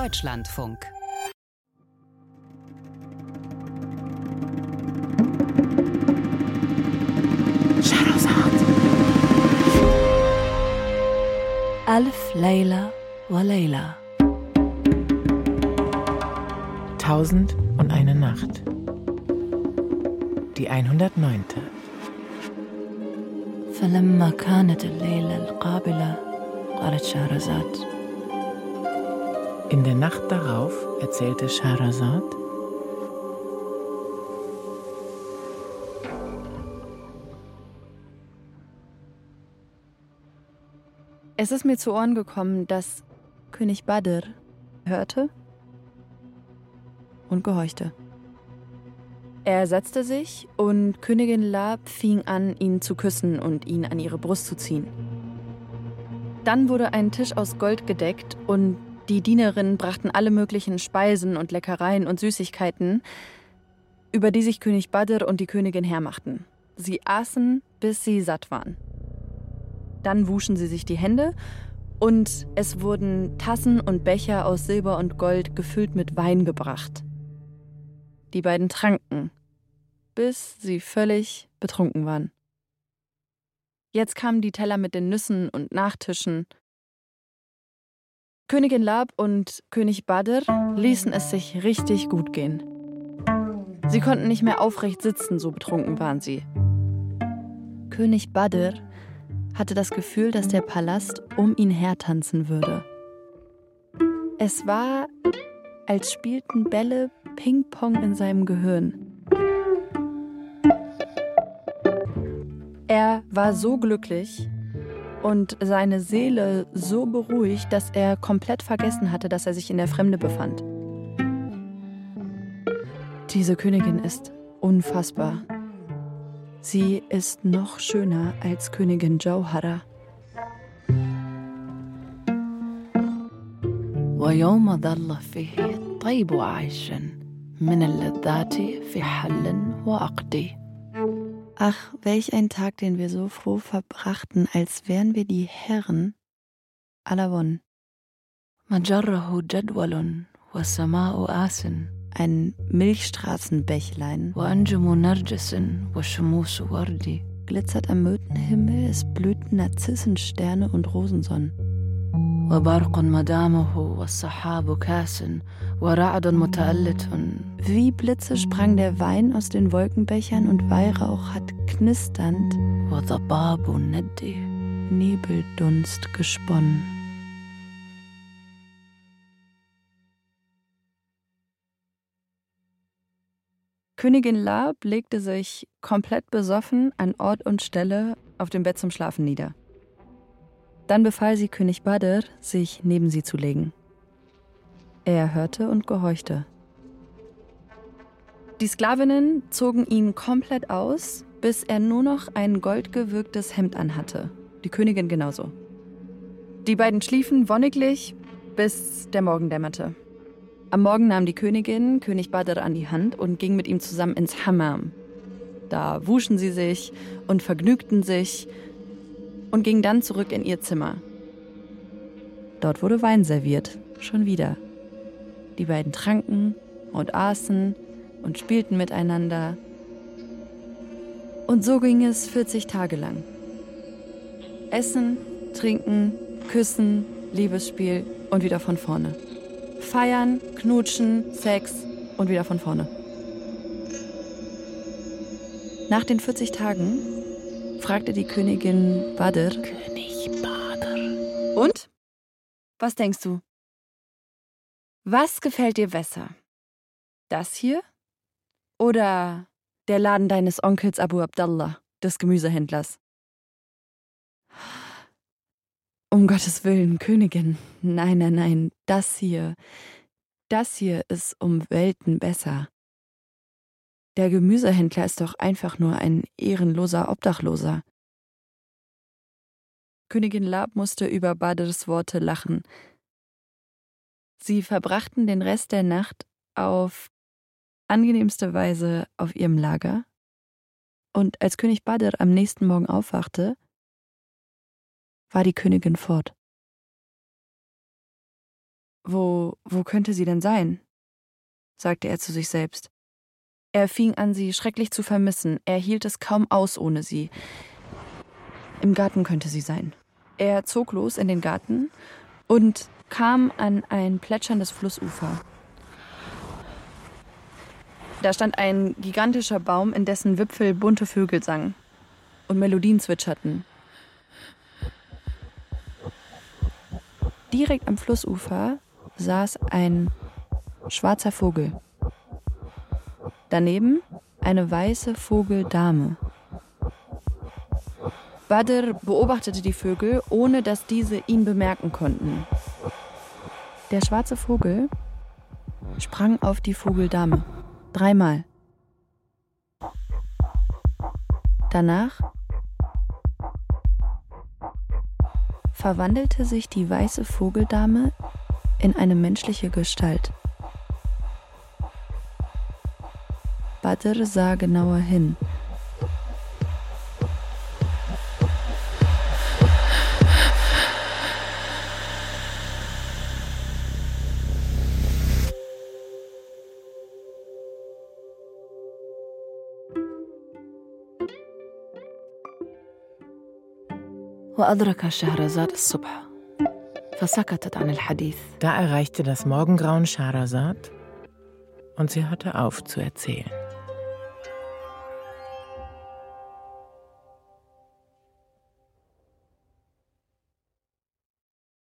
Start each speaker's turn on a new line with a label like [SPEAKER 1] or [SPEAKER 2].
[SPEAKER 1] Deutschlandfunk.
[SPEAKER 2] ألف ليلة وليلة.
[SPEAKER 3] 1001 Nacht. Die 109.
[SPEAKER 2] فلما كانت الليلة القابلة قالت شهرزاد.
[SPEAKER 3] In der Nacht darauf erzählte Scheherazad:
[SPEAKER 2] Es ist mir zu Ohren gekommen, dass König Badr hörte und gehorchte. Er setzte sich und Königin Lab fing an, ihn zu küssen und ihn an ihre Brust zu ziehen. Dann wurde ein Tisch aus Gold gedeckt und die Dienerinnen brachten alle möglichen Speisen und Leckereien und Süßigkeiten, über die sich König Badr und die Königin hermachten. Sie aßen, bis sie satt waren. Dann wuschen sie sich die Hände und es wurden Tassen und Becher aus Silber und Gold gefüllt mit Wein gebracht. Die beiden tranken, bis sie völlig betrunken waren. Jetzt kamen die Teller mit den Nüssen und Nachtischen. Königin Lab und König Badr ließen es sich richtig gut gehen. Sie konnten nicht mehr aufrecht sitzen, so betrunken waren sie. König Badr hatte das Gefühl, dass der Palast um ihn her tanzen würde. Es war, als spielten Bälle Ping-Pong in seinem Gehirn. Er war so glücklich und seine Seele so beruhigt, dass er komplett vergessen hatte, dass er sich in der Fremde befand. Diese Königin ist unfassbar. Sie ist noch schöner als Königin Jauhara.
[SPEAKER 4] ويوم ظل فيه الطيب عيشا من اللذات في حل وعقد.
[SPEAKER 2] Ach, welch ein Tag, den wir so froh verbrachten, als wären wir die Herren aller Wonnen.
[SPEAKER 4] مجره جدول والسماء آس.
[SPEAKER 2] Ein Milchstraßenbächlein
[SPEAKER 4] وأنجم نرجس والشموس وردي.
[SPEAKER 2] glitzert am Myrtenhimmel, es blühten Narzissensterne und Rosensonnen.
[SPEAKER 4] وبرق مدامه والسحاب كاس ورعد متألت.
[SPEAKER 2] Wie Blitze sprang der Wein aus den Wolkenbechern und Weihrauch hat knisternd
[SPEAKER 4] وضباب ندي.
[SPEAKER 2] Nebeldunst gesponnen. Königin Lab legte sich komplett besoffen an Ort und Stelle auf dem Bett zum Schlafen nieder. Dann befahl sie König Badr, sich neben sie zu legen. Er hörte und gehorchte. Die Sklavinnen zogen ihn komplett aus, bis er nur noch ein goldgewirktes Hemd anhatte. Die Königin genauso. Die beiden schliefen wonniglich, bis der Morgen dämmerte. Am Morgen nahm die Königin König Badr an die Hand und ging mit ihm zusammen ins Hammam. Da wuschen sie sich und vergnügten sich und gingen dann zurück in ihr Zimmer. Dort wurde Wein serviert, schon wieder. Die beiden tranken und aßen und spielten miteinander. Und so ging es 40 Tage lang. Essen, trinken, küssen, Liebesspiel und wieder von vorne. Feiern, knutschen, Sex und wieder von vorne. Nach den 40 Tagen fragte die Königin Badr:
[SPEAKER 4] König Badr.
[SPEAKER 2] Und? Was denkst du? Was gefällt dir besser? Das hier? Oder der Laden deines Onkels Abu Abdallah, des Gemüsehändlers? Um Gottes Willen, Königin. Nein, nein, nein, das hier ist um Welten besser. Der Gemüsehändler ist doch einfach nur ein ehrenloser Obdachloser. Königin Lab musste über Badrs Worte lachen. Sie verbrachten den Rest der Nacht auf angenehmste Weise auf ihrem Lager. Und als König Badr am nächsten Morgen aufwachte, war die Königin fort. Wo könnte sie denn sein?« sagte er zu sich selbst. Er fing an, sie schrecklich zu vermissen. Er hielt es kaum aus ohne sie. Im Garten könnte sie sein. Er zog los in den Garten und kam an ein plätscherndes Flussufer. Da stand ein gigantischer Baum, in dessen Wipfel bunte Vögel sangen und Melodien zwitscherten. Direkt am Flussufer saß ein schwarzer Vogel. Daneben eine weiße Vogeldame. Badr beobachtete die Vögel, ohne dass diese ihn bemerken konnten. Der schwarze Vogel sprang auf die Vogeldame. 3-mal. Danach verwandelte sich die weiße Vogeldame in eine menschliche Gestalt. Badr sah genauer hin.
[SPEAKER 4] وأدرك شهرزاد الصبح فسكتت عن الحديث.
[SPEAKER 3] Da erreichte das Morgengrauen Scheherazad und sie hörte auf zu erzählen.